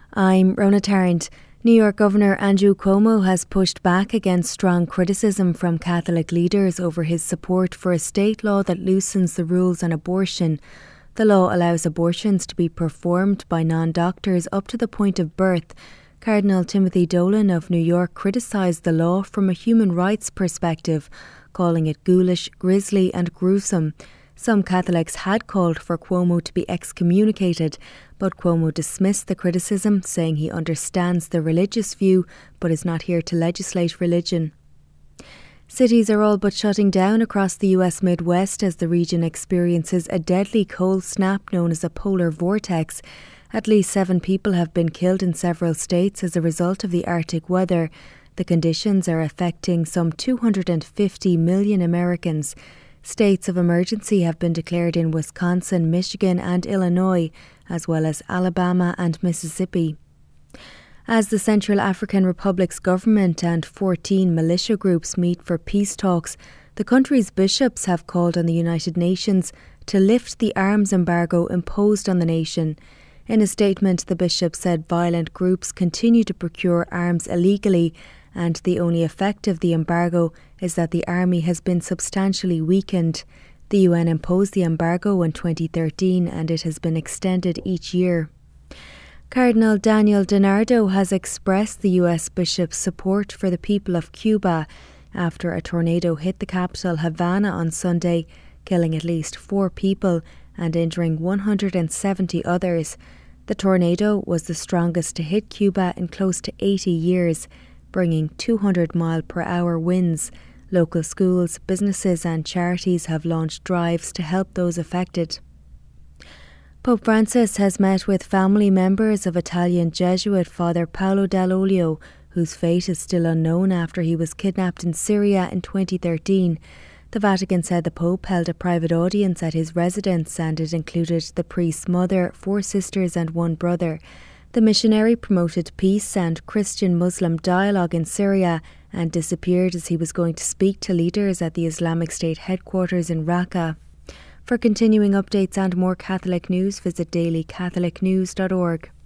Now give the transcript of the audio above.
I'm Rona Tarrant. New York Governor Andrew Cuomo has pushed back against strong criticism from Catholic leaders over his support for a state law that loosens the rules on abortion. The law allows abortions to be performed by non-doctors up to the point of birth. Cardinal Timothy Dolan of New York criticised the law from a human rights perspective, calling it ghoulish, grisly and gruesome. Some Catholics had called for Cuomo to be excommunicated, but Cuomo dismissed the criticism, saying he understands the religious view but is not here to legislate religion. Cities are all but shutting down across the US Midwest as the region experiences a deadly cold snap known as a polar vortex. At least 7 people have been killed in several states as a result of the Arctic weather. The conditions are affecting some 250 million Americans. States of emergency have been declared in Wisconsin, Michigan and Illinois, as well as Alabama and Mississippi. As the Central African Republic's government and 14 militia groups meet for peace talks, the country's bishops have called on the United Nations to lift the arms embargo imposed on the nation. In a statement, the bishop said violent groups continue to procure arms illegally, and the only effect of the embargo is that the army has been substantially weakened. The UN imposed the embargo in 2013 and it has been extended each year. Cardinal Daniel DiNardo has expressed the US bishop's support for the people of Cuba after a tornado hit the capital Havana on Sunday, killing at least 4 people and injuring 170 others. The tornado was the strongest to hit Cuba in close to 80 years, bringing 200-mile-per-hour winds. Local schools, businesses and charities have launched drives to help those affected. Pope Francis has met with family members of Italian Jesuit Father Paolo Dall'Olio, whose fate is still unknown after he was kidnapped in Syria in 2013. The Vatican said the Pope held a private audience at his residence and it included the priest's mother, 4 sisters and 1 brother. The missionary promoted peace and Christian-Muslim dialogue in Syria and disappeared as he was going to speak to leaders at the Islamic State headquarters in Raqqa. For continuing updates and more Catholic news, visit dailycatholicnews.org.